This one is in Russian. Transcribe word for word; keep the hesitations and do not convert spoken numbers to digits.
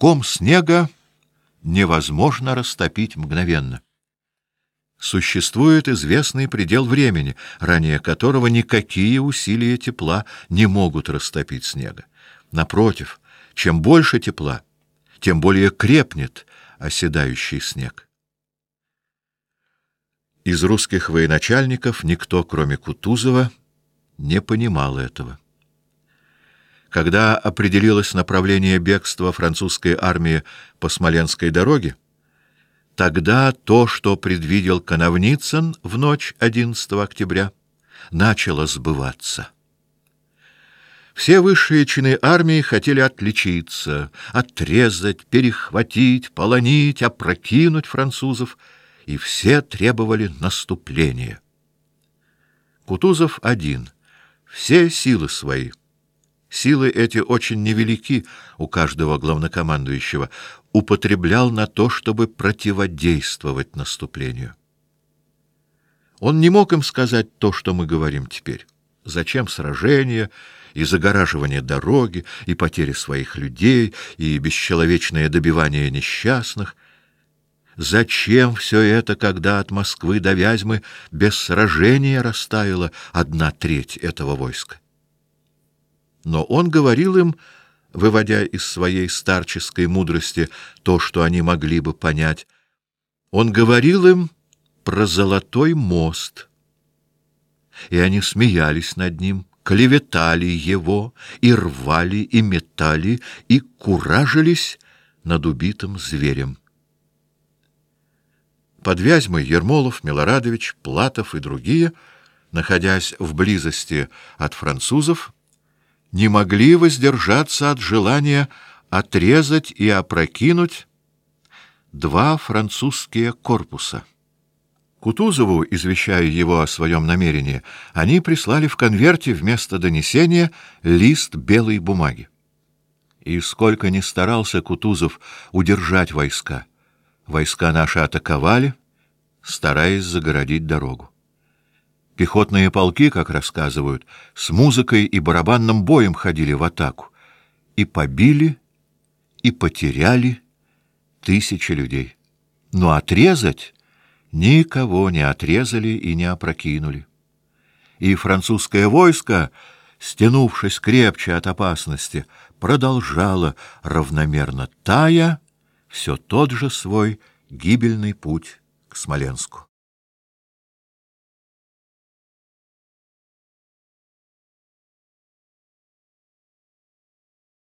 ком снега невозможно растопить мгновенно. Существует известный предел времени, ранее которого никакие усилия тепла не могут растопить снега. Напротив, чем больше тепла, тем более крепнет оседающий снег. Из русских военачальников никто, кроме Кутузова, не понимал этого. Когда определилось направление бегства французской армии по Смоленской дороге, тогда то, что предвидел Коновницын в ночь одиннадцатого октября, начало сбываться. Все высшие чины армии хотели отличиться, отрезать, перехватить, полонить, опрокинуть французов, и все требовали наступления. Кутузов один, все силы свои. Силы эти очень невелики у каждого главнокомандующего, употреблял на то, чтобы противодействовать наступлению. Он не мог им сказать то, что мы говорим теперь. Зачем сражения и загораживание дороги, и потери своих людей, и бесчеловечное добивание несчастных? Зачем все это, когда от Москвы до Вязьмы без сражения растаяла одна треть этого войска? Но он говорил им, выводя из своей старческой мудрости то, что они могли бы понять, он говорил им про золотой мост, и они смеялись над ним, клеветали его, и рвали, и метали, и куражились над убитым зверем. Под Вязьмой Ермолов, Милорадович, Платов и другие, находясь в близости от французов, не могли воздержаться от желания отрезать и опрокинуть два французские корпуса. Кутузову, извещая его о своем намерении, они прислали в конверте вместо донесения лист белой бумаги. И сколько ни старался Кутузов удержать войска, войска наши атаковали, стараясь загородить дорогу. Пехотные полки, как рассказывают, с музыкой и барабанным боем ходили в атаку и побили, и потеряли тысячи людей. Но отрезать никого не отрезали и не опрокинули. И французское войско, стянувшись крепче от опасности, продолжало равномерно тая все тот же свой гибельный путь к Смоленску.